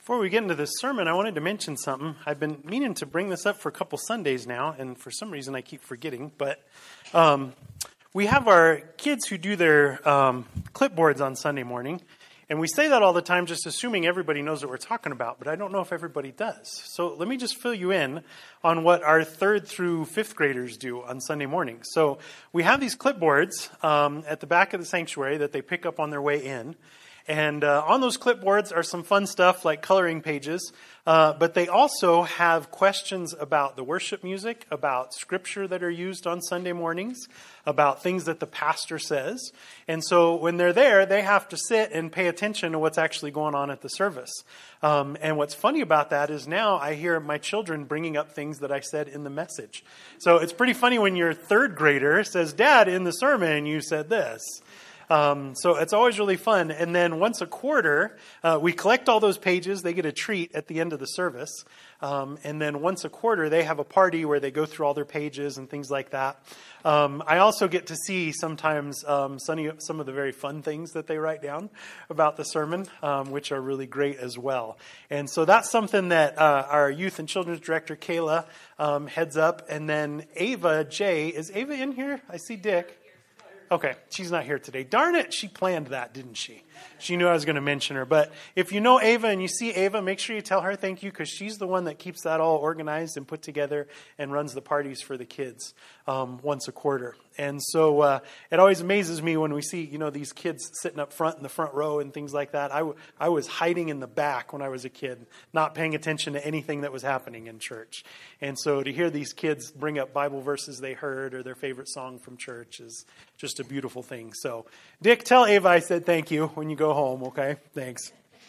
Before we get into this sermon, I wanted to mention something. I've been meaning to bring this up for a couple Sundays now, and for some reason I keep forgetting. But we have our kids who do their clipboards on Sunday morning, and we say that all the time just assuming everybody knows what we're talking about, but I don't know if everybody does. So let me just fill you in on what our 3rd through 5th graders do on Sunday morning. So we have these clipboards at the back of the sanctuary that they pick up on their way in. And on those clipboards are some fun stuff like coloring pages, but they also have questions about the worship music, about scripture that are used on Sunday mornings, about things that the pastor says. And so when they're there, they have to sit and pay attention to what's actually going on at the service. And what's funny about that is now I hear my children bringing up things that I said in the message. So it's pretty funny when your 3rd grader says, "Dad, in the sermon you said this." So it's always really fun. And then once a quarter, we collect all those pages. They get a treat at the end of the service. And then once a quarter, they have a party where they go through all their pages and things like that. I also get to see sometimes some of the very fun things that they write down about the sermon, which are really great as well. And so that's something that our youth and children's director, Kayla, heads up. And then Ava J. Is Ava in here? I see Dick. Okay, she's not here today. Darn it, she planned that, didn't she? She knew I was going to mention her. But if you know Ava and you see Ava, make sure you tell her thank you, because she's the one that keeps that all organized and put together and runs the parties for the kids once a quarter. And so it always amazes me when we see, these kids sitting up front in the front row and things like that. I was hiding in the back when I was a kid, not paying attention to anything that was happening in church. And so to hear these kids bring up Bible verses they heard or their favorite song from church is just a beautiful thing. So, Dick, tell Ava I said thank you when you go home, okay? Thanks.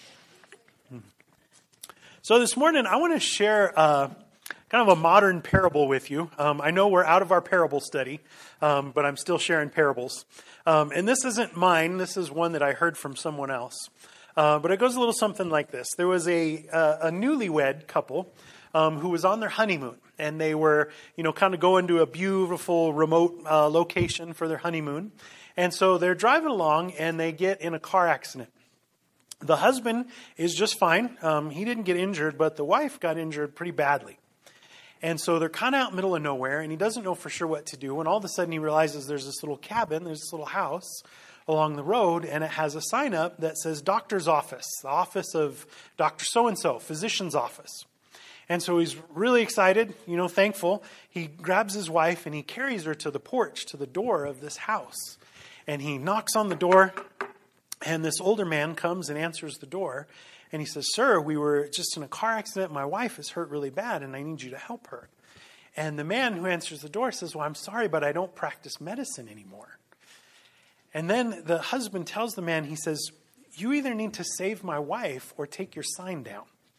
So this morning I want to share kind of a modern parable with you. I know we're out of our parable study, but I'm still sharing parables. And this isn't mine. This is one that I heard from someone else. But it goes a little something like this. There was a newlywed couple who was on their honeymoon. And they were, kind of going to a beautiful remote location for their honeymoon. And so they're driving along and they get in a car accident. The husband is just fine. He didn't get injured, but the wife got injured pretty badly. And so they're kind of out in the middle of nowhere, and he doesn't know for sure what to do. And all of a sudden he realizes there's this little cabin, there's this little house along the road, and it has a sign up that says doctor's office, the office of Dr. So-and-so, physician's office. And so he's really excited, thankful. He grabs his wife and he carries her to the porch, to the door of this house. And he knocks on the door, and this older man comes and answers the door. And he says, "Sir, we were just in a car accident. My wife is hurt really bad, and I need you to help her." And the man who answers the door says, "Well, I'm sorry, but I don't practice medicine anymore." And then the husband tells the man, he says, "You either need to save my wife or take your sign down."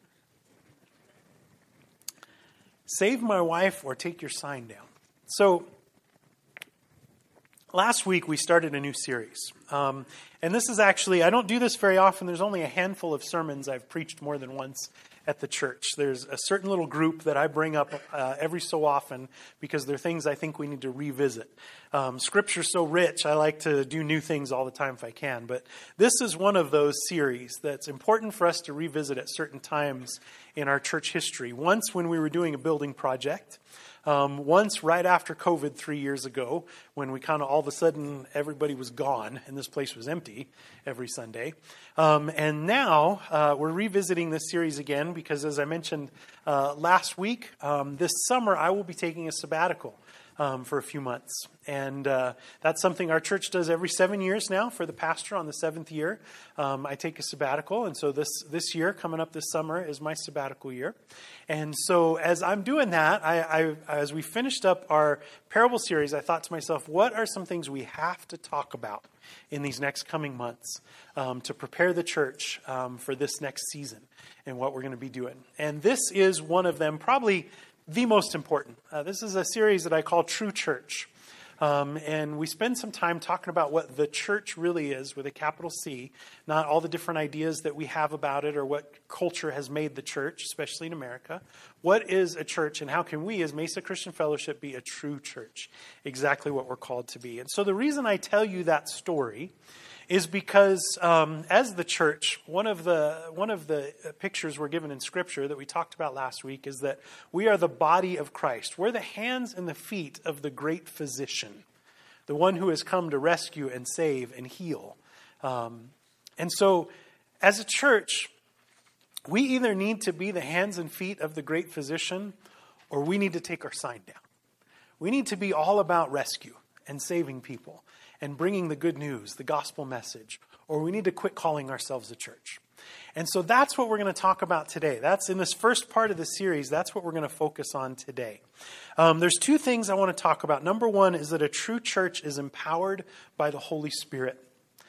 Save my wife or take your sign down. So last week we started a new series. And this is actually, I don't do this very often. There's only a handful of sermons I've preached more than once at the church. There's a certain little group that I bring up every so often because they're things I think we need to revisit. Scripture's so rich, I like to do new things all the time if I can. But this is one of those series that's important for us to revisit at certain times in our church history. Once when we were doing a building project. Once right after COVID 3 years ago, when we kind of all of a sudden everybody was gone and this place was empty every Sunday. And now we're revisiting this series again because, as I mentioned last week, this summer I will be taking a sabbatical for a few months. And that's something our church does every 7 years now for the pastor on the 7th year. I take a sabbatical. And so this year, coming up this summer, is my sabbatical year. And so as I'm doing that, as we finished up our parable series, I thought to myself, what are some things we have to talk about in these next coming months to prepare the church for this next season and what we're going to be doing? And this is one of them, probably the most important. This is a series that I call True Church. And we spend some time talking about what the church really is with a capital C, not all the different ideas that we have about it or what culture has made the church, especially in America. What is a church, and how can we as Mesa Christian Fellowship be a true church? Exactly what we're called to be. And so the reason I tell you that story is because as the church, one of the pictures we're given in Scripture that we talked about last week is that we are the body of Christ. We're the hands and the feet of the great physician, the one who has come to rescue and save and heal. And so, as a church, we either need to be the hands and feet of the great physician, or we need to take our sign down. We need to be all about rescue and saving people and bringing the good news, the gospel message, or we need to quit calling ourselves a church. And so that's what we're going to talk about today. That's in this first part of the series. That's what we're going to focus on today. There's two things I want to talk about. Number one is that a true church is empowered by the Holy Spirit.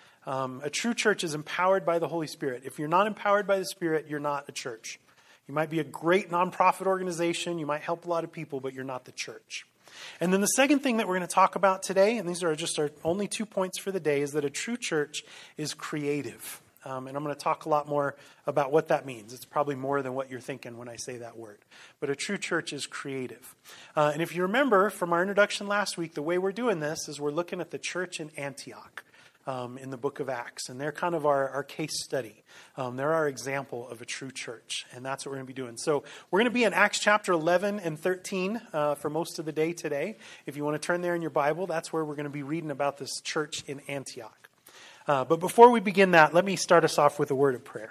A true church is empowered by the Holy Spirit. If you're not empowered by the Spirit, you're not a church. You might be a great nonprofit organization. You might help a lot of people, but you're not the church. And then the second thing that we're going to talk about today, and these are just our only 2 points for the day, is that a true church is creative. And I'm going to talk a lot more about what that means. It's probably more than what you're thinking when I say that word. But a true church is creative. And if you remember from our introduction last week, the way we're doing this is we're looking at the church in Antioch. In the book of Acts. And they're kind of our case study. They're our example of a true church. And that's what we're going to be doing. So we're going to be in Acts chapter 11 and 13 for most of the day today. If you want to turn there in your Bible, that's where we're going to be reading about this church in Antioch. But before we begin that, let me start us off with a word of prayer.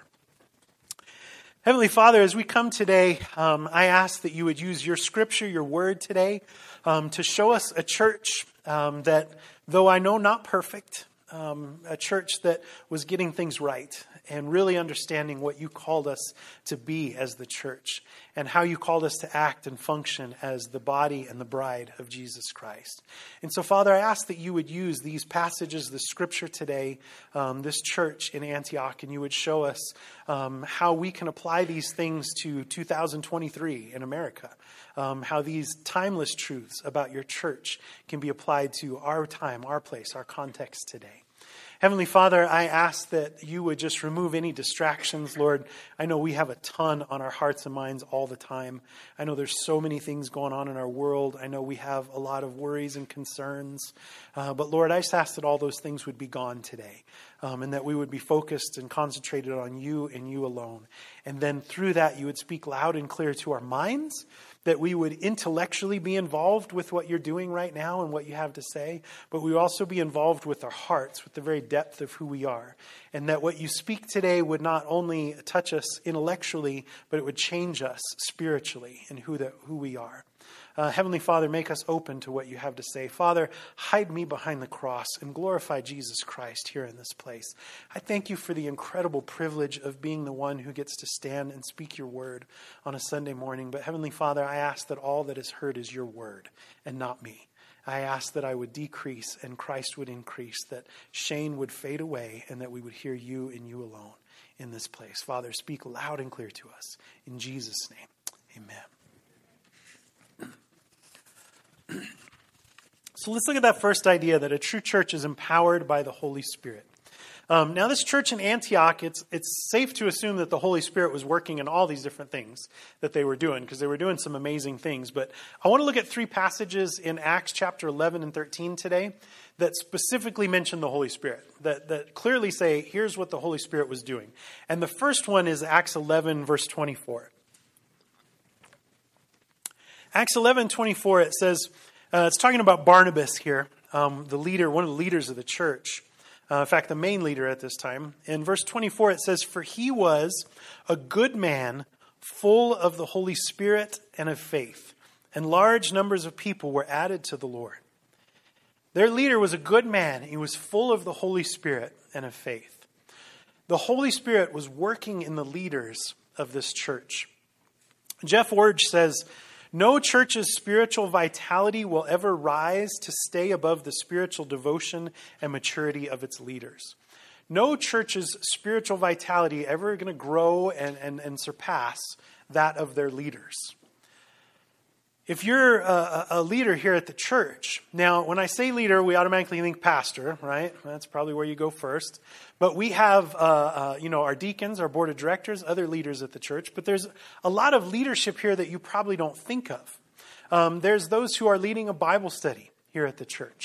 Heavenly Father, as we come today, I ask that you would use your scripture, your word today, to show us a church that, though I know not perfect, a church that was getting things right and really understanding what you called us to be as the church and how you called us to act and function as the body and the bride of Jesus Christ. And so, Father, I ask that you would use these passages, the scripture today, this church in Antioch, and you would show us how we can apply these things to 2023 in America. How these timeless truths about your church can be applied to our time, our place, our context today. Heavenly Father, I ask that you would just remove any distractions, Lord. I know we have a ton on our hearts and minds all the time. I know there's so many things going on in our world. I know we have a lot of worries and concerns. But Lord, I just ask that all those things would be gone today. And that we would be focused and concentrated on you and you alone. And then through that, you would speak loud and clear to our minds, that we would intellectually be involved with what you're doing right now and what you have to say, but we would also be involved with our hearts, with the very depth of who we are. And that what you speak today would not only touch us intellectually, but it would change us spiritually in who we are. Heavenly Father, make us open to what you have to say. Father, hide me behind the cross and glorify Jesus Christ here in this place. I thank you for the incredible privilege of being the one who gets to stand and speak your word on a Sunday morning. But Heavenly Father, I ask that all that is heard is your word and not me. I ask that I would decrease and Christ would increase, that Shane would fade away and that we would hear you and you alone in this place. Father, speak loud and clear to us. In Jesus' name, amen. So let's look at that first idea that a true church is empowered by the Holy Spirit. Now this church in Antioch, it's safe to assume that the Holy Spirit was working in all these different things that they were doing, because they were doing some amazing things. But I want to look at 3 passages in Acts chapter 11 and 13 today that specifically mention the Holy Spirit, that clearly say, here's what the Holy Spirit was doing. And the first one is Acts 11, verse 24. Acts 11:24, it says, it's talking about Barnabas here, the leader, one of the leaders of the church. In fact, the main leader at this time. In verse 24, it says, "For he was a good man, full of the Holy Spirit and of faith, and large numbers of people were added to the Lord." Their leader was a good man. He was full of the Holy Spirit and of faith. The Holy Spirit was working in the leaders of this church. Jeff Ward says, "No church's spiritual vitality will ever rise to stay above the spiritual devotion and maturity of its leaders." No church's spiritual vitality ever going to grow and surpass that of their leaders. If you're a leader here at the church, now when I say leader, we automatically think pastor, right? That's probably where you go first. But we have, our deacons, our board of directors, other leaders at the church. But there's a lot of leadership here that you probably don't think of. There's those who are leading a Bible study here at the church.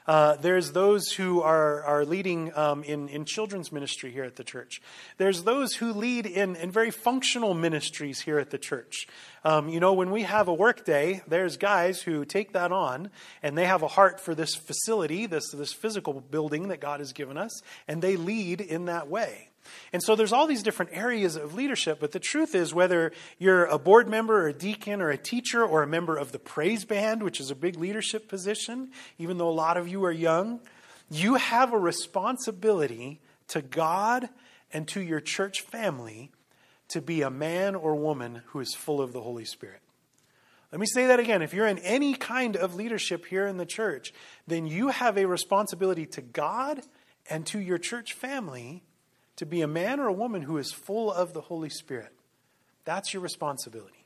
There's those who are leading in children's ministry here at the church. There's those who lead in very functional ministries here at the church. When we have a work day, there's guys who take that on, and they have a heart for this facility, this physical building that God has given us, and they lead in that way. And so there's all these different areas of leadership, but the truth is, whether you're a board member or a deacon or a teacher or a member of the praise band, which is a big leadership position, even though a lot of you are young, you have a responsibility to God and to your church family to be a man or woman who is full of the Holy Spirit. Let me say that again. If you're in any kind of leadership here in the church, then you have a responsibility to God and to your church family to be a man or a woman who is full of the Holy Spirit. That's your responsibility.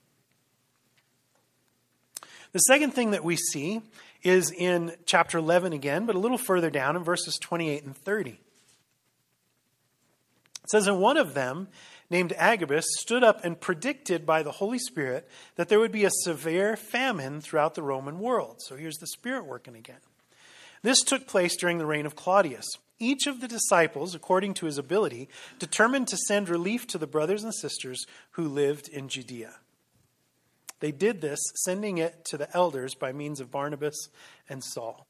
The second thing that we see is in chapter 11 again, but a little further down in verses 28 and 30. It says, "And one of them, named Agabus, stood up and predicted by the Holy Spirit that there would be a severe famine throughout the Roman world." So here's the Spirit working again. "This took place during the reign of Claudius. Each of the disciples, according to his ability, determined to send relief to the brothers and sisters who lived in Judea. They did this, sending it to the elders by means of Barnabas and Saul."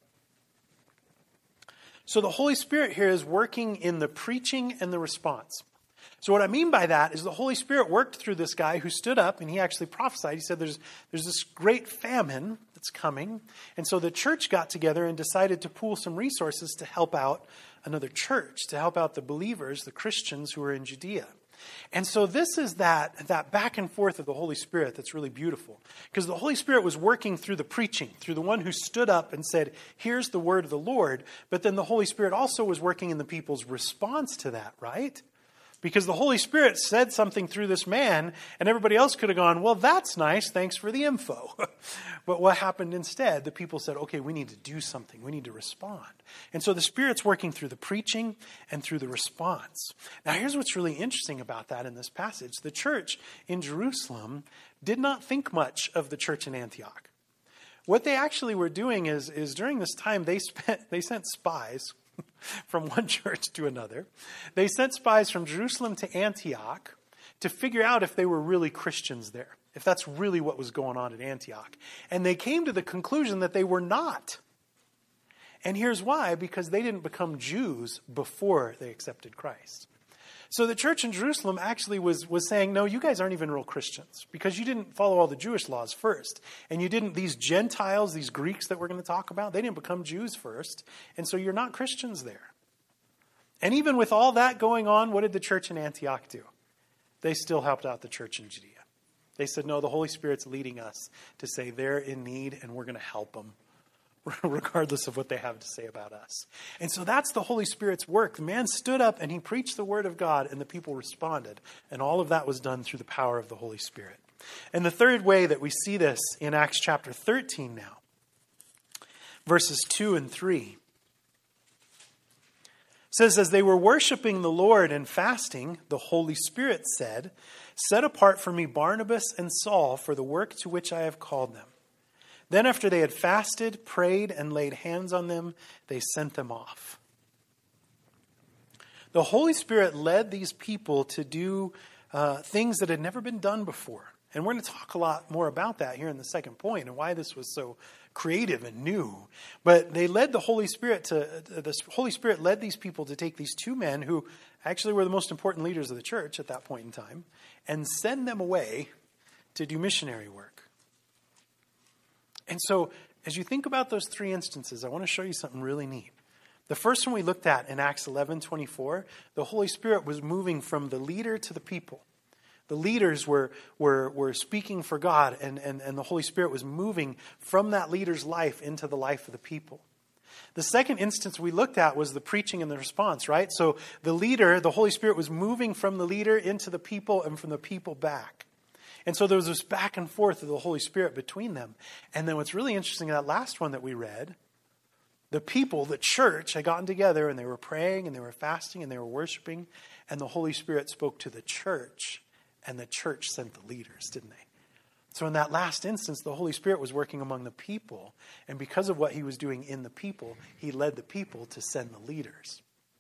So the Holy Spirit here is working in the preaching and the response. So what I mean by that is the Holy Spirit worked through this guy who stood up and he actually prophesied. He said there's this great famine that's coming. And so the church got together and decided to pool some resources to help out another church, to help out the believers, the Christians who are in Judea. And so this is that back and forth of the Holy Spirit that's really beautiful. Because the Holy Spirit was working through the preaching, through the one who stood up and said, here's the word of the Lord. But then the Holy Spirit also was working in the people's response to that, right? Because the Holy Spirit said something through this man, and everybody else could have gone, well, that's nice, thanks for the info. But what happened instead? The people said, okay, we need to do something. We need to respond. And so the Spirit's working through the preaching and through the response. Now, here's what's really interesting about that in this passage. The church in Jerusalem did not think much of the church in Antioch. What they actually were doing is during this time, they sent spies from one church to another. They sent spies from Jerusalem to Antioch to figure out if they were really Christians there, if that's really what was going on at Antioch. And they came to the conclusion that they were not. And here's why: because they didn't become Jews before they accepted Christ. So the church in Jerusalem actually was saying, no, you guys aren't even real Christians because you didn't follow all the Jewish laws first. And you didn't, these Gentiles, these Greeks that we're going to talk about, they didn't become Jews first. And so you're not Christians there. And even with all that going on, what did the church in Antioch do? They still helped out the church in Judea. They said, no, the Holy Spirit's leading us to say they're in need and we're going to help them, regardless of what they have to say about us. And so that's the Holy Spirit's work. The man stood up and he preached the word of God and the people responded. And all of that was done through the power of the Holy Spirit. And the third way that we see this in Acts chapter 13 now, verses 2 and 3, says, "As they were worshiping the Lord and fasting, the Holy Spirit said, 'Set apart for me Barnabas and Saul for the work to which I have called them.' Then after they had fasted, prayed, and laid hands on them, they sent them off." The Holy Spirit led these people to do things that had never been done before. And we're going to talk a lot more about that here in the second point and why this was so creative and new. But they led the Holy Spirit led these people to take these two men who actually were the most important leaders of the church at that point in time and send them away to do missionary work. And so, as you think about those three instances, I want to show you something really neat. The first one we looked at in Acts 11:24, the Holy Spirit was moving from the leader to the people. The leaders were speaking for God, and the Holy Spirit was moving from that leader's life into the life of the people. The second instance we looked at was the preaching and the response, right? So the leader, the Holy Spirit, was moving from the leader into the people and from the people back. And so there was this back and forth of the Holy Spirit between them. And then what's really interesting, that last one that we read, the people, the church, had gotten together and they were praying and they were fasting and they were worshiping. And the Holy Spirit spoke to the church and the church sent the leaders, didn't they? So in that last instance, the Holy Spirit was working among the people. And because of what he was doing in the people, he led the people to send the leaders.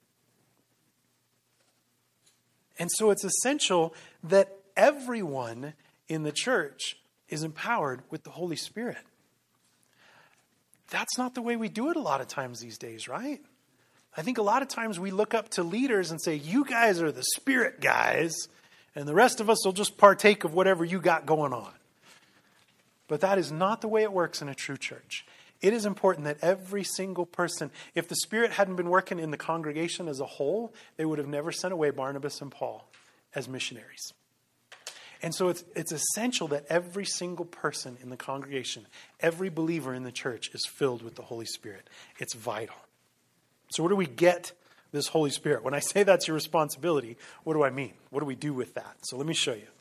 And so it's essential that everyone in the church is empowered with the Holy Spirit. That's not the way we do it a lot of times these days, right? I think a lot of times we look up to leaders and say, you guys are the Spirit guys, and the rest of us will just partake of whatever you got going on. But that is not the way it works in a true church. It is important that every single person, if the Spirit hadn't been working in the congregation as a whole, they would have never sent away Barnabas and Paul as missionaries. And so it's essential that every single person in the congregation, every believer in the church is filled with the Holy Spirit. It's vital. So where do we get this Holy Spirit? When I say that's your responsibility, what do I mean? What do we do with that? So let me show you.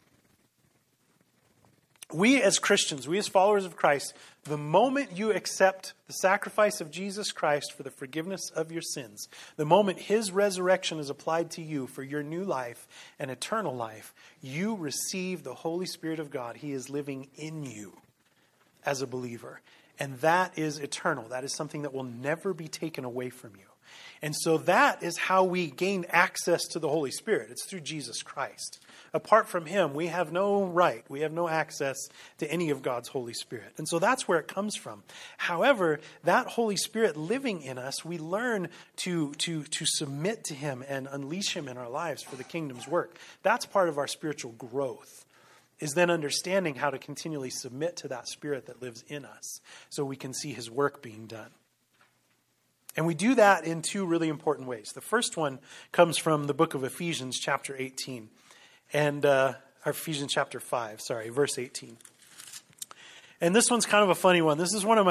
We as Christians, we as followers of Christ, the moment you accept the sacrifice of Jesus Christ for the forgiveness of your sins, the moment his resurrection is applied to you for your new life and eternal life, you receive the Holy Spirit of God. He is living in you as a believer. And that is eternal. That is something that will never be taken away from you. And so that is how we gain access to the Holy Spirit. It's through Jesus Christ. Apart from him, we have no right. We have no access to any of God's Holy Spirit. And so that's where it comes from. However, that Holy Spirit living in us, we learn to submit to him and unleash him in our lives for the kingdom's work. That's part of our spiritual growth, is then understanding how to continually submit to that Spirit that lives in us so we can see his work being done. And we do that in two really important ways. The first one comes from the book of Ephesians chapter 18. And Ephesians chapter 5, verse 18. And this one's kind of a funny one. This is one of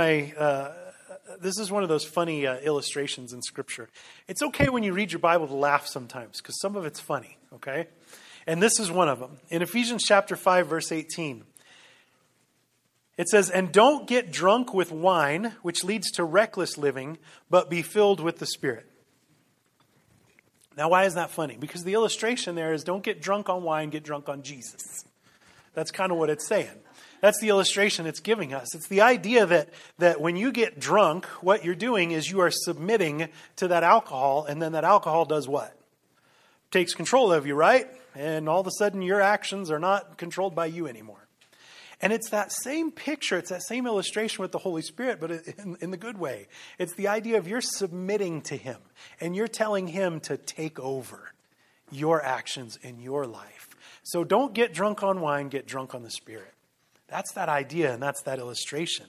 those funny illustrations in Scripture. It's okay when you read your Bible to laugh sometimes, because some of it's funny, okay? And this is one of them. In Ephesians chapter 5, verse 18, it says, "And don't get drunk with wine, which leads to reckless living, but be filled with the Spirit." Now, why is that funny? Because the illustration there is don't get drunk on wine, get drunk on Jesus. That's kind of what it's saying. That's the illustration it's giving us. It's the idea that when you get drunk, what you're doing is you are submitting to that alcohol, and then that alcohol does what? Takes control of you, right? And all of a sudden your actions are not controlled by you anymore. And it's that same picture, it's that same illustration with the Holy Spirit, but in the good way. It's the idea of you're submitting to him and you're telling him to take over your actions in your life. So don't get drunk on wine, get drunk on the Spirit. That's that idea and that's that illustration.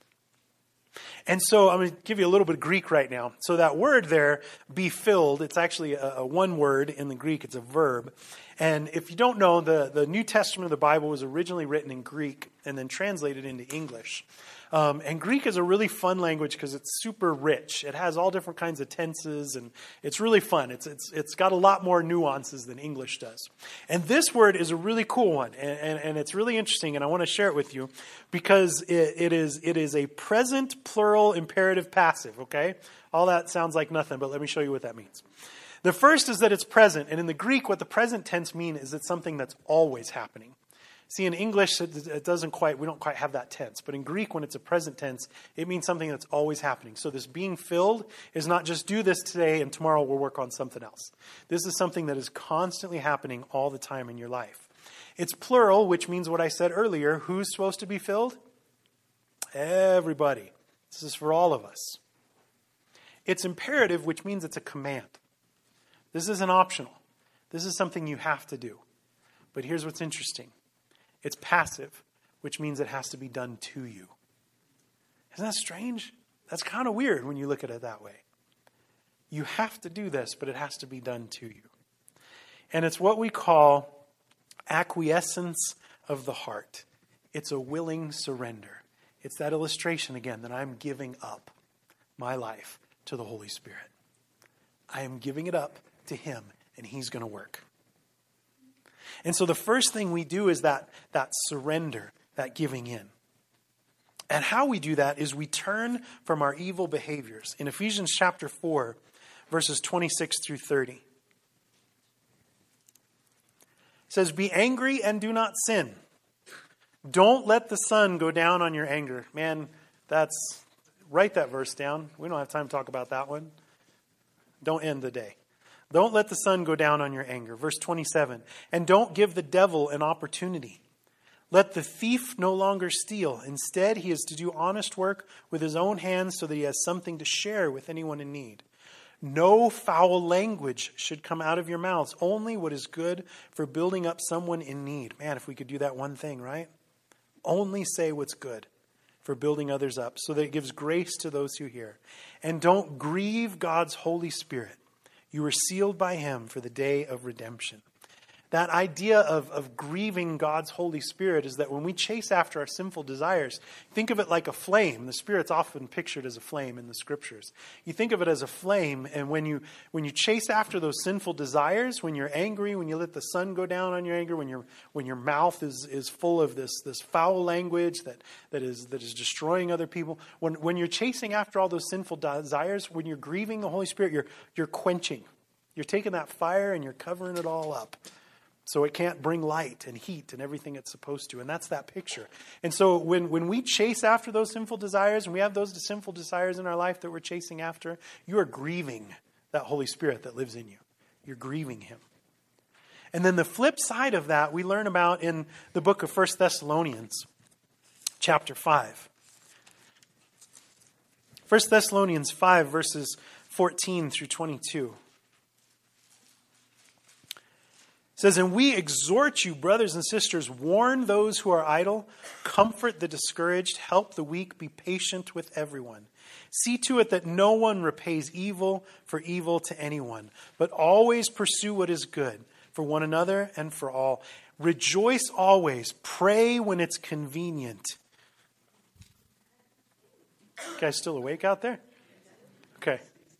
And so I'm going to give you a little bit of Greek right now. So that word there, be filled, it's actually a one word in the Greek. It's a verb. And if you don't know, the New Testament of the Bible was originally written in Greek and then translated into English. And Greek is a really fun language because it's super rich. It has all different kinds of tenses, and it's really fun. It's got a lot more nuances than English does. And this word is a really cool one, and it's really interesting, and I want to share it with you because it is a present plural imperative passive, okay? All that sounds like nothing, but let me show you what that means. The first is that it's present, and in the Greek, what the present tense means is it's something that's always happening. See, in English, it doesn't quite, we don't quite have that tense. But in Greek, when it's a present tense, it means something that's always happening. So this being filled is not just do this today and tomorrow we'll work on something else. This is something that is constantly happening all the time in your life. It's plural, which means what I said earlier. Who's supposed to be filled? Everybody. This is for all of us. It's imperative, which means it's a command. This isn't optional. This is something you have to do. But here's what's interesting. It's passive, which means it has to be done to you. Isn't that strange? That's kind of weird when you look at it that way. You have to do this, but it has to be done to you. And it's what we call acquiescence of the heart. It's a willing surrender. It's that illustration again that I'm giving up my life to the Holy Spirit. I am giving it up to him, and he's going to work. And so the first thing we do is that surrender, that giving in. And how we do that is we turn from our evil behaviors. In Ephesians chapter 4, verses 26 through 30. It says, "Be angry and do not sin. Don't let the sun go down on your anger. Man, write that verse down. We don't have time to talk about that one. Don't end the day. Don't let the sun go down on your anger. Verse 27. And don't give the devil an opportunity. Let the thief no longer steal. Instead, he is to do honest work with his own hands so that he has something to share with anyone in need. No foul language should come out of your mouths, only what is good for building up someone in need. Man, if we could do that one thing, right? Only say what's good for building others up so that it gives grace to those who hear. And don't grieve God's Holy Spirit. You were sealed by him for the day of redemption. That idea of grieving God's Holy Spirit is that when we chase after our sinful desires, think of it like a flame. The Spirit's often pictured as a flame in the Scriptures. You think of it as a flame, and when you chase after those sinful desires, when you're angry, when you let the sun go down on your anger, when your mouth is full of this foul language that is destroying other people, when you're chasing after all those sinful desires, when you're grieving the Holy Spirit, you're quenching. You're taking that fire and you're covering it all up, so it can't bring light and heat and everything it's supposed to. And that's that picture. And so when we chase after those sinful desires, and we have those sinful desires in our life that we're chasing after, you are grieving that Holy Spirit that lives in you. You're grieving him. And then the flip side of that we learn about in the book of 1 Thessalonians, chapter 5. 1 Thessalonians 5, verses 14 through 22. It says, and we exhort you, brothers and sisters, warn those who are idle, comfort the discouraged, help the weak, be patient with everyone. See to it that no one repays evil for evil to anyone, but always pursue what is good for one another and for all. Rejoice always, pray when it's convenient. You guys still awake out there? Okay.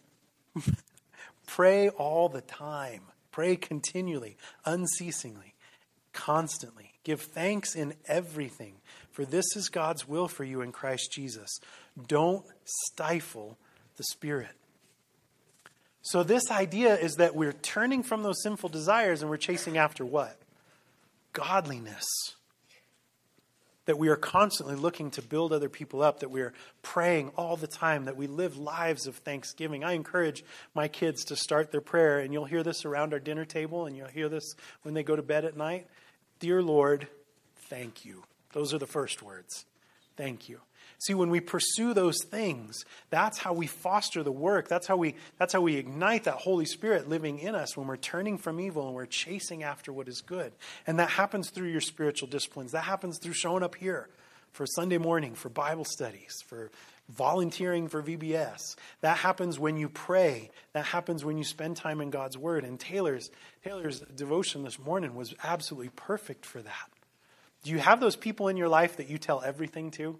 Pray all the time. Pray continually, unceasingly, constantly. Give thanks in everything, for this is God's will for you in Christ Jesus. Don't stifle the Spirit. So this idea is that we're turning from those sinful desires and we're chasing after what? Godliness. That we are constantly looking to build other people up, that we are praying all the time, that we live lives of thanksgiving. I encourage my kids to start their prayer, and you'll hear this around our dinner table, and you'll hear this when they go to bed at night. Dear Lord, thank you. Those are the first words. Thank you. See, when we pursue those things, that's how we foster the work. That's how we ignite that Holy Spirit living in us when we're turning from evil and we're chasing after what is good. And that happens through your spiritual disciplines. That happens through showing up here for Sunday morning, for Bible studies, for volunteering for VBS. That happens when you pray. That happens when you spend time in God's Word. And Taylor's devotion this morning was absolutely perfect for that. Do you have those people in your life that you tell everything to?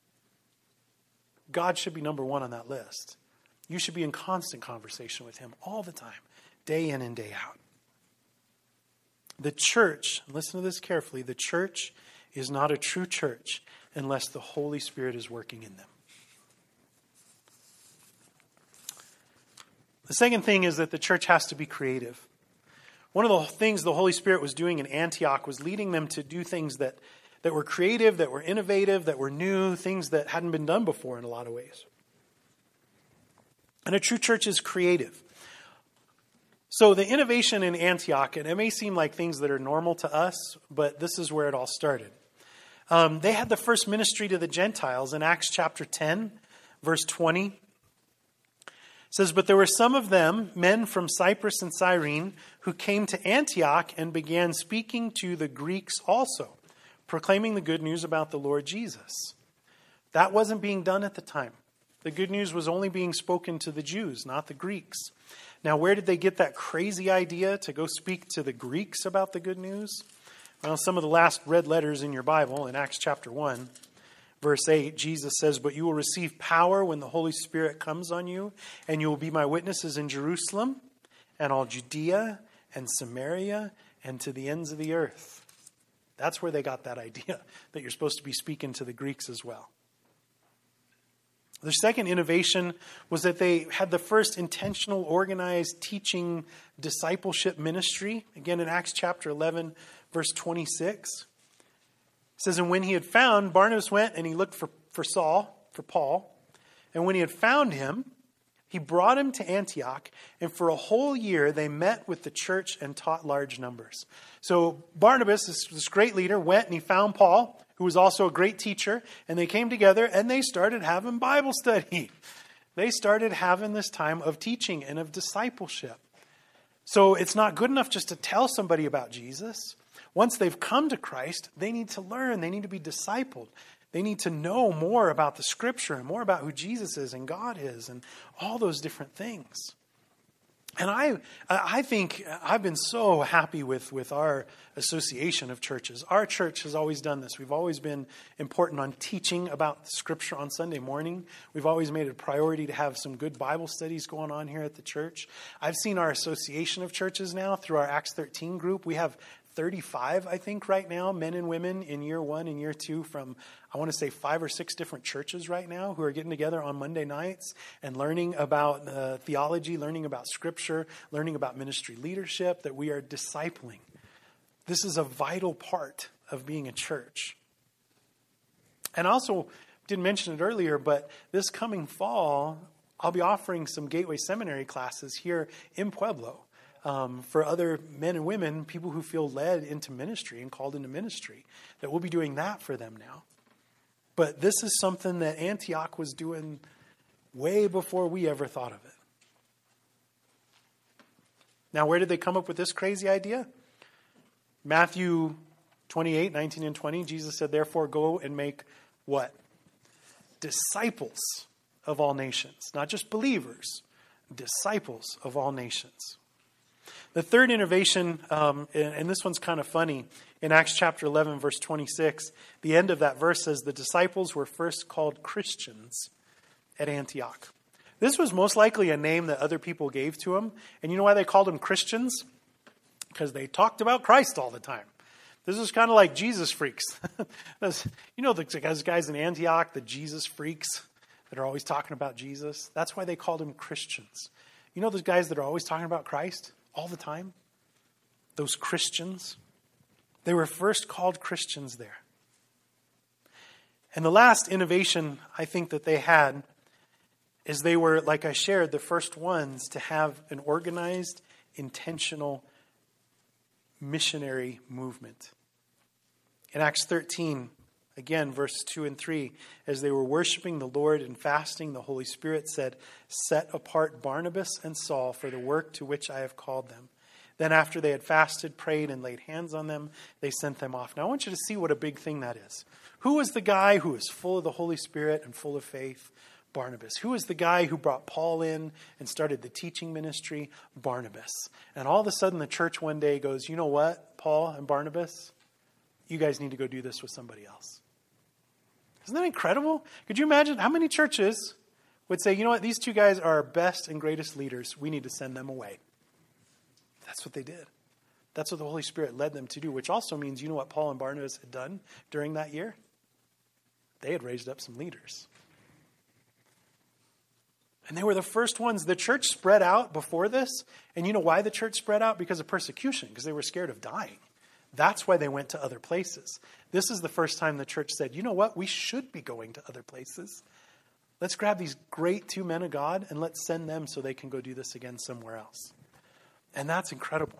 God should be number one on that list. You should be in constant conversation with him all the time, day in and day out. The church, listen to this carefully, the church is not a true church unless the Holy Spirit is working in them. The second thing is that the church has to be creative. One of the things the Holy Spirit was doing in Antioch was leading them to do things that were creative, that were innovative, that were new, things that hadn't been done before in a lot of ways. And a true church is creative. So the innovation in Antioch, and it may seem like things that are normal to us, but this is where it all started. They had the first ministry to the Gentiles in Acts chapter 10, verse 20. It says, but there were some of them, men from Cyprus and Cyrene, who came to Antioch and began speaking to the Greeks also, proclaiming the good news about the Lord Jesus. That wasn't being done at the time. The good news was only being spoken to the Jews, not the Greeks. Now, where did they get that crazy idea to go speak to the Greeks about the good news? Well, some of the last red letters in your Bible, in Acts chapter 1, verse 8, Jesus says, but you will receive power when the Holy Spirit comes on you, and you will be my witnesses in Jerusalem and all Judea and Samaria and to the ends of the earth. That's where they got that idea, that you're supposed to be speaking to the Greeks as well. The second innovation was that they had the first intentional, organized teaching discipleship ministry. Again, in Acts chapter 11, verse 26. It says, and when he had found, Barnabas went and he looked for Paul. And when he had found him, he brought him to Antioch. And for a whole year, they met with the church and taught large numbers. So Barnabas, this great leader, went and he found Paul, who was also a great teacher. And they came together and they started having Bible study. They started having this time of teaching and of discipleship. So it's not good enough just to tell somebody about Jesus. Once they've come to Christ, they need to learn. They need to be discipled. They need to know more about the Scripture and more about who Jesus is and God is and all those different things. And I think I've been so happy with our association of churches. Our church has always done this. We've always been important on teaching about Scripture on Sunday morning. We've always made it a priority to have some good Bible studies going on here at the church. I've seen our association of churches now through our Acts 13 group. We have 35, I think, right now, men and women in year 1 and year 2 from, I want to say, 5 or 6 different churches right now who are getting together on Monday nights and learning about theology, learning about Scripture, learning about ministry leadership, that we are discipling. This is a vital part of being a church. And I also didn't mention it earlier, but this coming fall, I'll be offering some Gateway Seminary classes here in Pueblo. For other men and women, people who feel led into ministry and called into ministry, that we'll be doing that for them now. But this is something that Antioch was doing way before we ever thought of it. Now, where did they come up with this crazy idea? Matthew 28, 19 and 20, Jesus said, therefore go and make what? Disciples of all nations. Not just believers, disciples of all nations. The third innovation, and this one's kind of funny, in Acts chapter 11, verse 26, the end of that verse says, the disciples were first called Christians at Antioch. This was most likely a name that other people gave to them. And you know why they called them Christians? Because they talked about Christ all the time. This is kind of like Jesus freaks. You know those guys in Antioch, the Jesus freaks that are always talking about Jesus? That's why they called them Christians. You know those guys that are always talking about Christ? All the time, those Christians, they were first called Christians there. And the last innovation I think that they had is they were, like I shared, the first ones to have an organized, intentional missionary movement. In Acts 13, again, verse 2 and 3, as they were worshiping the Lord and fasting, the Holy Spirit said, set apart Barnabas and Saul for the work to which I have called them. Then after they had fasted, prayed, and laid hands on them, they sent them off. Now I want you to see what a big thing that is. Who was the guy who was full of the Holy Spirit and full of faith? Barnabas. Who was the guy who brought Paul in and started the teaching ministry? Barnabas. And all of a sudden the church one day goes, you know what, Paul and Barnabas? You guys need to go do this with somebody else. Isn't that incredible? Could you imagine how many churches would say, you know what, these two guys are our best and greatest leaders. We need to send them away. That's what they did. That's what the Holy Spirit led them to do, which also means, you know what Paul and Barnabas had done during that year? They had raised up some leaders. And they were the first ones. The church spread out before this. And you know why the church spread out? Because of persecution, because they were scared of dying. That's why they went to other places. This is the first time the church said, you know what? We should be going to other places. Let's grab these great 2 men of God and let's send them so they can go do this again somewhere else. And that's incredible.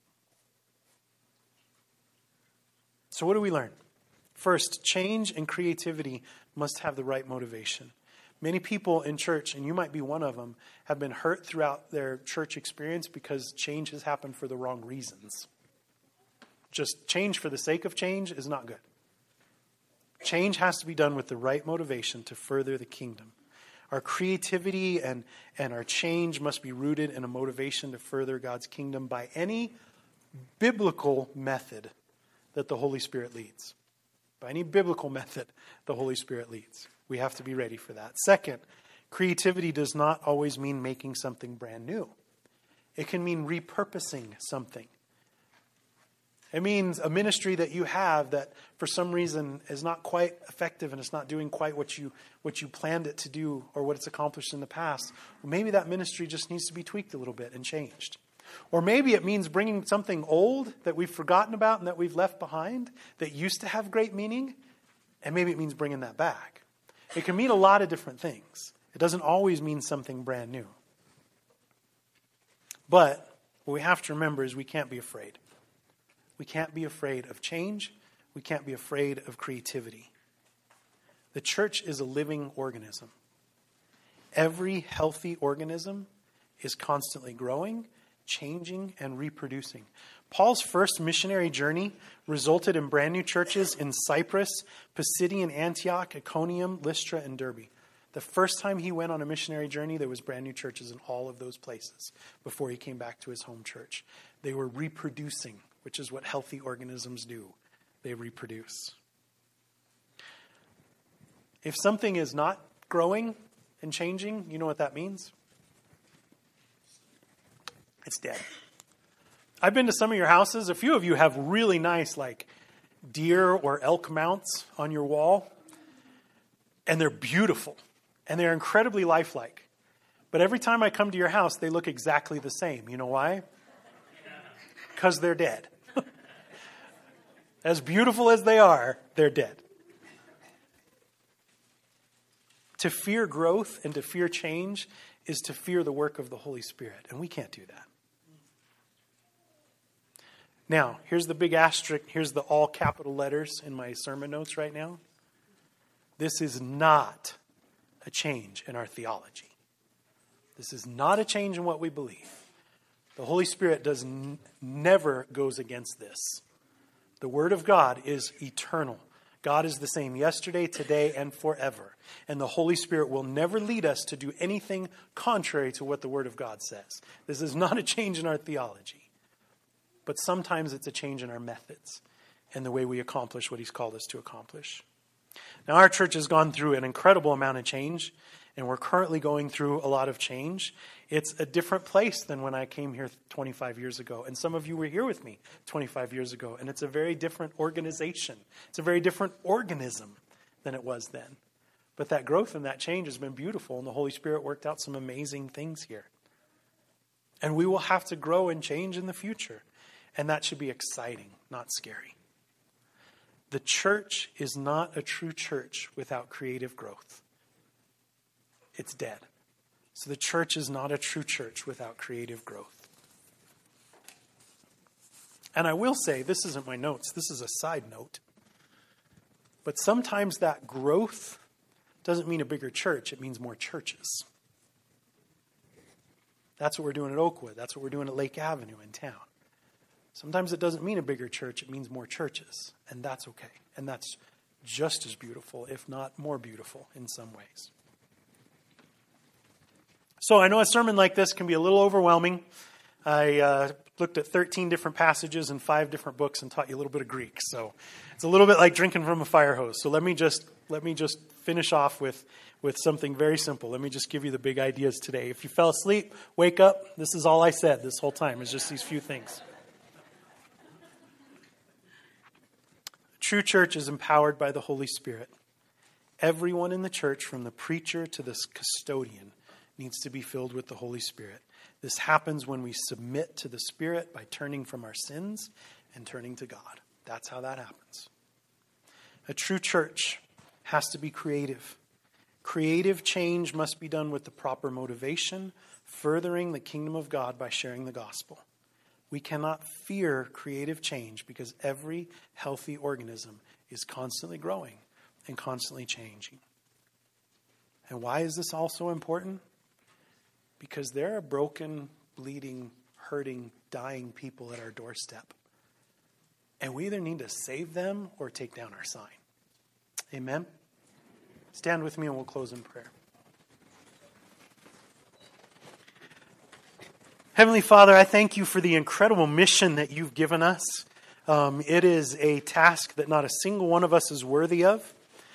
So what do we learn? First, change and creativity must have the right motivation. Many people in church, and you might be one of them, have been hurt throughout their church experience because change has happened for the wrong reasons. Just change for the sake of change is not good. Change has to be done with the right motivation to further the kingdom. Our creativity and our change must be rooted in a motivation to further God's kingdom by any biblical method that the Holy Spirit leads. By any biblical method the Holy Spirit leads. We have to be ready for that. Second, creativity does not always mean making something brand new. It can mean repurposing something. It means a ministry that you have that for some reason is not quite effective and it's not doing quite what you planned it to do or what it's accomplished in the past. Well, maybe that ministry just needs to be tweaked a little bit and changed. Or maybe it means bringing something old that we've forgotten about and that we've left behind that used to have great meaning, and maybe it means bringing that back. It can mean a lot of different things. It doesn't always mean something brand new. But what we have to remember is we can't be afraid. We can't be afraid of change. We can't be afraid of creativity. The church is a living organism. Every healthy organism is constantly growing, changing, and reproducing. Paul's first missionary journey resulted in brand new churches in Cyprus, Pisidian Antioch, Iconium, Lystra, and Derbe. The first time he went on a missionary journey, there was brand new churches in all of those places before he came back to his home church. They were reproducing, which is what healthy organisms do. They reproduce. If something is not growing and changing, you know what that means? It's dead. I've been to some of your houses. A few of you have really nice, like, deer or elk mounts on your wall. And they're beautiful. And they're incredibly lifelike. But every time I come to your house, they look exactly the same. You know why? Because they're dead. As beautiful as they are, they're dead. To fear growth and to fear change is to fear the work of the Holy Spirit. And we can't do that. Now, here's the big asterisk. Here's the all capital letters in my sermon notes right now. This is not a change in our theology. This is not a change in what we believe. The Holy Spirit never goes against this. The Word of God is eternal. God is the same yesterday, today, and forever. And the Holy Spirit will never lead us to do anything contrary to what the Word of God says. This is not a change in our theology. But sometimes it's a change in our methods and the way we accomplish what He's called us to accomplish. Now, our church has gone through an incredible amount of change, and we're currently going through a lot of change. It's a different place than when I came here 25 years ago. And some of you were here with me 25 years ago. And it's a very different organization. It's a very different organism than it was then. But that growth and that change has been beautiful. And the Holy Spirit worked out some amazing things here. And we will have to grow and change in the future. And that should be exciting, not scary. The church is not a true church without creative growth. It's dead. So the church is not a true church without creative growth. And I will say, this isn't my notes, this is a side note. But sometimes that growth doesn't mean a bigger church, it means more churches. That's what we're doing at Oakwood. That's what we're doing at Lake Avenue in town. Sometimes it doesn't mean a bigger church, it means more churches. And that's okay. And that's just as beautiful, if not more beautiful in some ways. So I know a sermon like this can be a little overwhelming. I looked at 13 different passages in 5 different books and taught you a little bit of Greek. So it's a little bit like drinking from a fire hose. So let me just finish off with something very simple. Let me just give you the big ideas today. If you fell asleep, wake up. This is all I said this whole time. It's just these few things. True church is empowered by the Holy Spirit. Everyone in the church, from the preacher to the custodian, needs to be filled with the Holy Spirit. This happens when we submit to the Spirit by turning from our sins and turning to God. That's how that happens. A true church has to be creative. Creative change must be done with the proper motivation, furthering the kingdom of God by sharing the gospel. We cannot fear creative change because every healthy organism is constantly growing and constantly changing. And why is this also important? Because there are broken, bleeding, hurting, dying people at our doorstep. And we either need to save them or take down our sign. Amen? Stand with me and we'll close in prayer. Heavenly Father, I thank you for the incredible mission that you've given us. It is a task that not a single one of us is worthy of.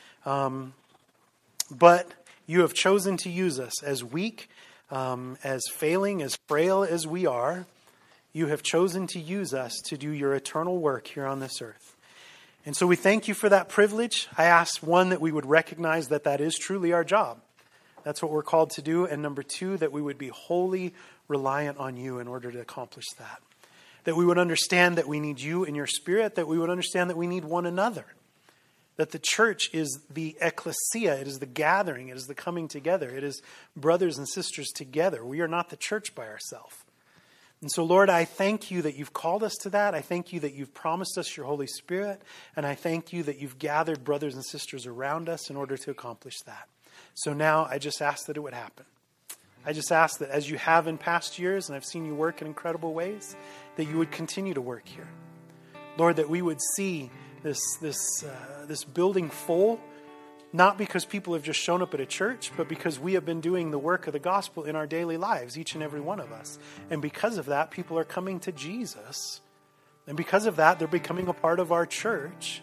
But you have chosen to use us as weak, as failing, as frail as we are. You have chosen to use us to do your eternal work here on this earth. And so we thank you for that privilege. I ask, one, that we would recognize that that is truly our job. That's what we're called to do. And number 2, that we would be wholly, reliant on you in order to accomplish that. That we would understand that we need you and your Spirit, that we would understand that we need one another. That the church is the ecclesia, it is the gathering, it is the coming together, it is brothers and sisters together. We are not the church by ourselves. And so, Lord, I thank you that you've called us to that. I thank you that you've promised us your Holy Spirit. And I thank you that you've gathered brothers and sisters around us in order to accomplish that. So now I just ask that it would happen. I just ask that as you have in past years, and I've seen you work in incredible ways, that you would continue to work here. Lord, that we would see this building full, not because people have just shown up at a church, but because we have been doing the work of the gospel in our daily lives, each and every one of us. And because of that, people are coming to Jesus. And because of that, they're becoming a part of our church.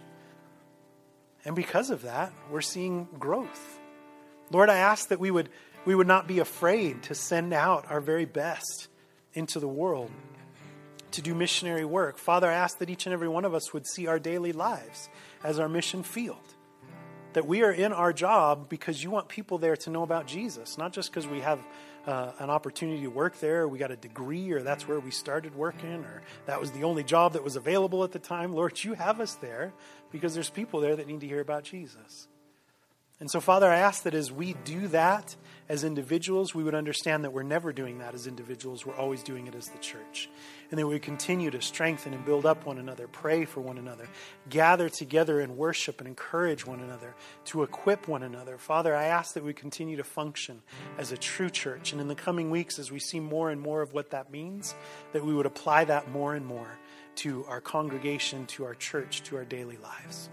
And because of that, we're seeing growth. Lord, I ask that we would not be afraid to send out our very best into the world to do missionary work. Father, I ask that each and every one of us would see our daily lives as our mission field. That we are in our job because you want people there to know about Jesus, not just because we have an opportunity to work there, or we got a degree, or that's where we started working, or that was the only job that was available at the time. Lord, you have us there because there's people there that need to hear about Jesus. And so, Father, I ask that as we do that as individuals, we would understand that we're never doing that as individuals. We're always doing it as the church. And that we continue to strengthen and build up one another, pray for one another, gather together and worship and encourage one another, to equip one another. Father, I ask that we continue to function as a true church. And in the coming weeks, as we see more and more of what that means, that we would apply that more and more to our congregation, to our church, to our daily lives.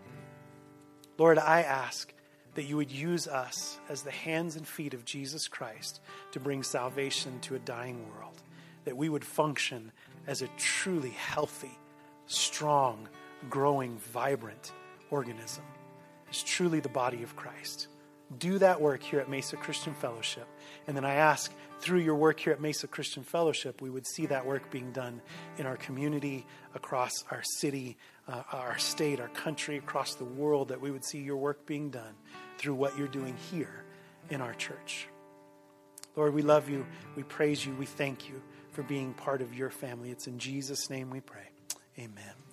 Lord, I ask that you would use us as the hands and feet of Jesus Christ to bring salvation to a dying world. That we would function as a truly healthy, strong, growing, vibrant organism. As truly the body of Christ. Do that work here at Mesa Christian Fellowship. And then I ask, through your work here at Mesa Christian Fellowship, we would see that work being done in our community, across our city, our state, our country, across the world, that we would see your work being done through what you're doing here in our church. Lord, we love you. We praise you. We thank you for being part of your family. It's in Jesus' name we pray. Amen.